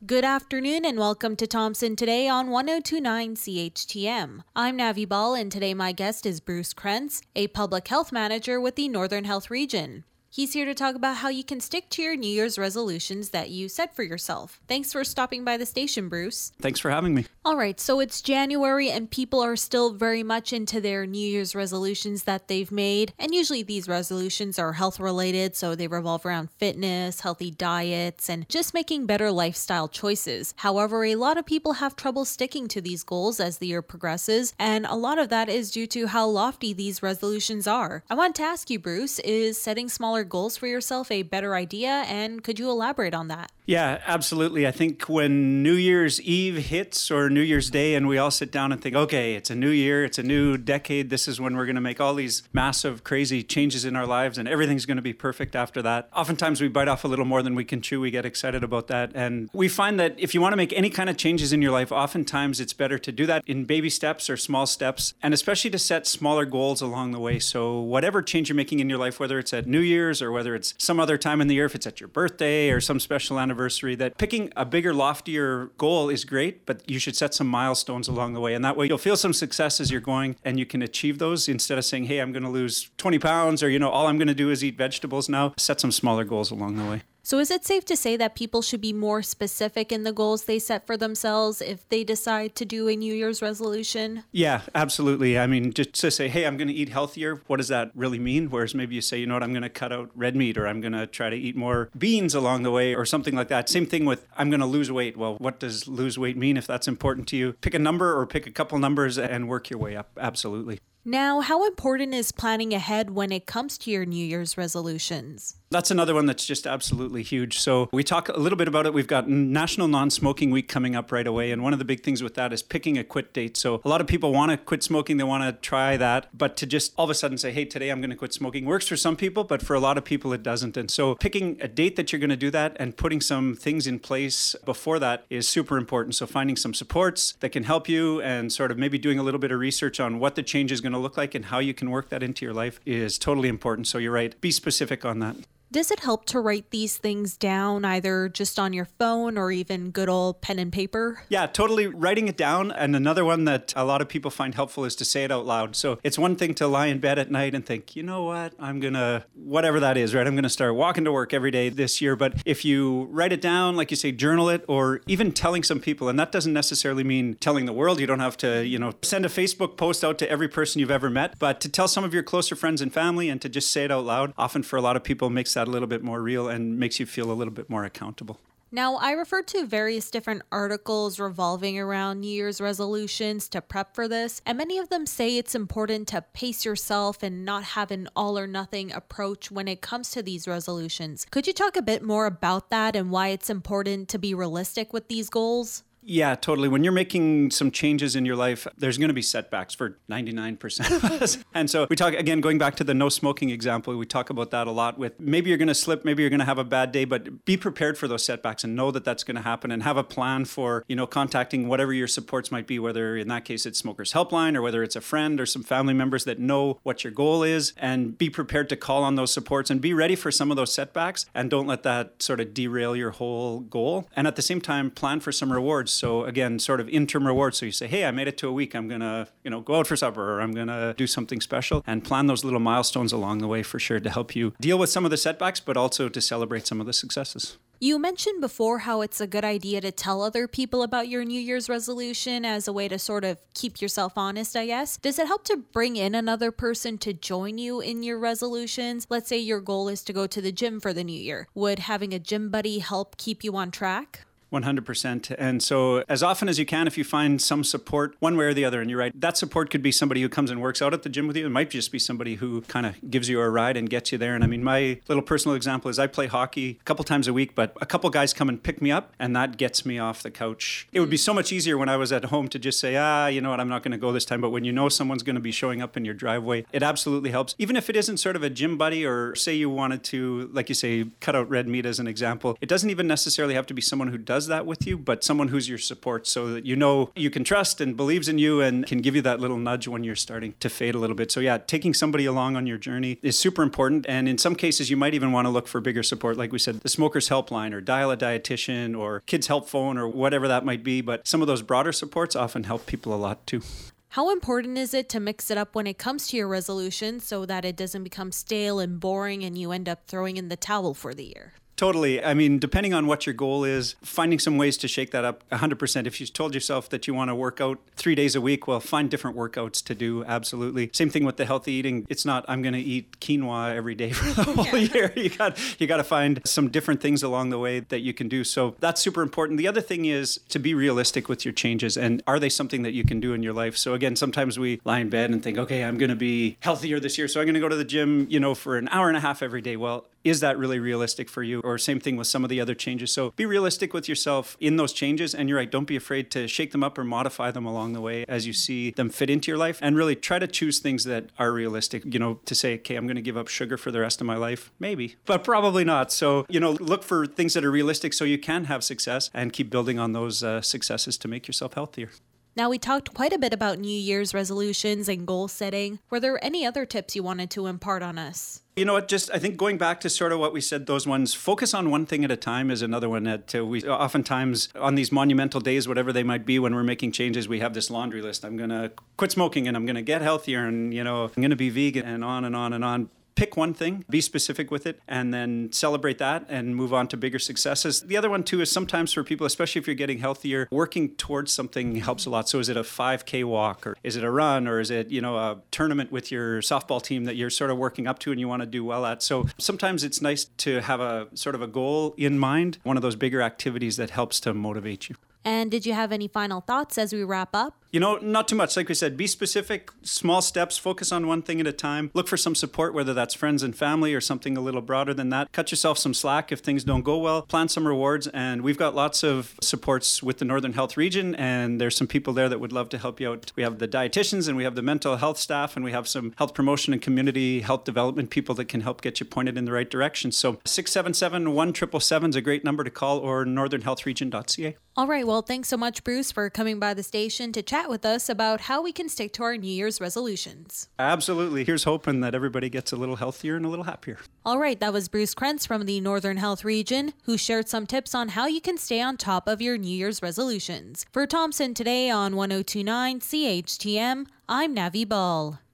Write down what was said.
Good afternoon and welcome to Thompson Today on 1029 CHTM. I'm Navi Ball and today my guest is Bruce Krentz, a public health manager with the Northern Health Region. He's here to talk about how you can stick to your New Year's resolutions that you set for yourself. Thanks for stopping by the station, Bruce. Thanks for having me. All right, so it's January and people are still very much into their New Year's resolutions that they've made. And usually these resolutions are health related, so they revolve around fitness, healthy diets, and just making better lifestyle choices. However, a lot of people have trouble sticking to these goals as the year progresses, and a lot of that is due to how lofty these resolutions are. I want to ask you, Bruce, is setting smaller goals for yourself a better idea, and could you elaborate on that? Yeah, absolutely. I think when New Year's Eve hits or New Year's Day and we all sit down and think, okay, it's a new year, it's a new decade, this is when we're going to make all these massive, crazy changes in our lives and everything's going to be perfect after that. Oftentimes we bite off a little more than we can chew. We get excited about that. And we find that if you want to make any kind of changes in your life, oftentimes it's better to do that in baby steps or small steps, and especially to set smaller goals along the way. So whatever change you're making in your life, whether it's at New Year's or whether it's some other time in the year, if it's at your birthday or some special anniversary, that picking a bigger, loftier goal is great, but you should set some milestones along the way. And that way you'll feel some success as you're going and you can achieve those instead of saying, hey, I'm going to lose 20 pounds or, all I'm going to do is eat vegetables now. Set some smaller goals along the way. So is it safe to say that people should be more specific in the goals they set for themselves if they decide to do a New Year's resolution? Yeah, absolutely. I mean, just to say, hey, I'm going to eat healthier, what does that really mean? Whereas maybe you say, I'm going to cut out red meat or I'm going to try to eat more beans along the way or something like that. Same thing with I'm going to lose weight. Well, what does lose weight mean if that's important to you? Pick a number or pick a couple numbers and work your way up. Absolutely. Now, how important is planning ahead when it comes to your New Year's resolutions? That's another one that's just absolutely huge. So we talk a little bit about it. We've got National Non-Smoking Week coming up right away. And one of the big things with that is picking a quit date. So a lot of people want to quit smoking. They want to try that. But to just all of a sudden say, hey, today I'm going to quit smoking works for some people, but for a lot of people it doesn't. And so picking a date that you're going to do that and putting some things in place before that is super important. So finding some supports that can help you and sort of maybe doing a little bit of research on what the change is going to look like and how you can work that into your life is totally important. So you're right. Be specific on that. Does it help to write these things down either just on your phone or even good old pen and paper? Yeah, totally. Writing it down. And another one that a lot of people find helpful is to say it out loud. So it's one thing to lie in bed at night and think, you know what, I'm going to, whatever that is, right? I'm going to start walking to work every day this year. But if you write it down, like you say, journal it, or even telling some people, and that doesn't necessarily mean telling the world. You don't have to, send a Facebook post out to every person you've ever met, but to tell some of your closer friends and family and to just say it out loud, often for a lot of people makes that a little bit more real and makes you feel a little bit more accountable. Now, I referred to various different articles revolving around New Year's resolutions to prep for this, and many of them say it's important to pace yourself and not have an all or nothing approach when it comes to these resolutions. Could you talk a bit more about that and why it's important to be realistic with these goals? Yeah, totally. When you're making some changes in your life, there's going to be setbacks for 99% of us. And so we talk, again, going back to the no smoking example, we talk about that a lot with maybe you're going to slip, maybe you're going to have a bad day, but be prepared for those setbacks and know that that's going to happen and have a plan for, contacting whatever your supports might be, whether in that case it's Smokers Helpline or whether it's a friend or some family members that know what your goal is, and be prepared to call on those supports and be ready for some of those setbacks and don't let that sort of derail your whole goal. And at the same time, plan for some rewards. So again, sort of interim rewards. So you say, hey, I made it to a week. I'm going to, go out for supper or I'm going to do something special, and plan those little milestones along the way for sure to help you deal with some of the setbacks, but also to celebrate some of the successes. You mentioned before how it's a good idea to tell other people about your New Year's resolution as a way to sort of keep yourself honest, I guess. Does it help to bring in another person to join you in your resolutions? Let's say your goal is to go to the gym for the new year. Would having a gym buddy help keep you on track? 100%. And so as often as you can, if you find some support one way or the other, and you're right, that support could be somebody who comes and works out at the gym with you. It might just be somebody who kind of gives you a ride and gets you there. And I mean, my little personal example is I play hockey a couple times a week, but a couple guys come and pick me up and that gets me off the couch. It would be so much easier when I was at home to just say, you know what, I'm not going to go this time. But when you know someone's going to be showing up in your driveway, it absolutely helps. Even if it isn't sort of a gym buddy, or say you wanted to, like you say, cut out red meat as an example, it doesn't even necessarily have to be someone who does does that with you, but someone who's your support so that you know you can trust and believes in you and can give you that little nudge when you're starting to fade a little bit. So yeah, taking somebody along on your journey is super important. And in some cases, you might even want to look for bigger support. Like we said, the Smokers Helpline or dial a dietitian or Kids Help Phone or whatever that might be. But some of those broader supports often help people a lot too. How important is it to mix it up when it comes to your resolution so that it doesn't become stale and boring and you end up throwing in the towel for the year? Totally. I mean, depending on what your goal is, finding some ways to shake that up 100%. If you told yourself that you want to work out 3 days a week, well, find different workouts to do. Absolutely. Same thing with the healthy eating. It's not, I'm going to eat quinoa every day for the whole year. You got to find some different things along the way that you can do. So that's super important. The other thing is to be realistic with your changes. And are they something that you can do in your life? So again, sometimes we lie in bed and think, okay, I'm going to be healthier this year. So I'm going to go to the gym, for an hour and a half every day. Well, is that really realistic for you? Or same thing with some of the other changes. So be realistic with yourself in those changes. And you're right, don't be afraid to shake them up or modify them along the way as you see them fit into your life. And really try to choose things that are realistic, to say, okay, I'm going to give up sugar for the rest of my life. Maybe, but probably not. So, look for things that are realistic so you can have success and keep building on those successes to make yourself healthier. Now, we talked quite a bit about New Year's resolutions and goal setting. Were there any other tips you wanted to impart on us? You know what, I think going back to sort of what we said, those ones, focus on one thing at a time is another one that we oftentimes on these monumental days, whatever they might be, when we're making changes, we have this laundry list. I'm going to quit smoking and I'm going to get healthier and, I'm going to be vegan and on and on and on. Pick one thing, be specific with it, and then celebrate that and move on to bigger successes. The other one, too, is sometimes for people, especially if you're getting healthier, working towards something helps a lot. So is it a 5K walk, or is it a run, or is it, a tournament with your softball team that you're sort of working up to and you want to do well at? So sometimes it's nice to have a sort of a goal in mind, one of those bigger activities that helps to motivate you. And did you have any final thoughts as we wrap up? Not too much. Like we said, be specific, small steps, focus on one thing at a time. Look for some support, whether that's friends and family or something a little broader than that. Cut yourself some slack if things don't go well. Plan some rewards. And we've got lots of supports with the Northern Health Region. And there's some people there that would love to help you out. We have the dietitians and we have the mental health staff and we have some health promotion and community health development people that can help get you pointed in the right direction. So 677-1777 is a great number to call, or northernhealthregion.ca. All right. Well, thanks so much, Bruce, for coming by the station to chat with us about how we can stick to our New Year's resolutions. Absolutely. Here's hoping that everybody gets a little healthier and a little happier. All right. That was Bruce Krentz from the Northern Health Region, who shared some tips on how you can stay on top of your New Year's resolutions. For Thompson Today on 1029 CHTM, I'm Navi Ball.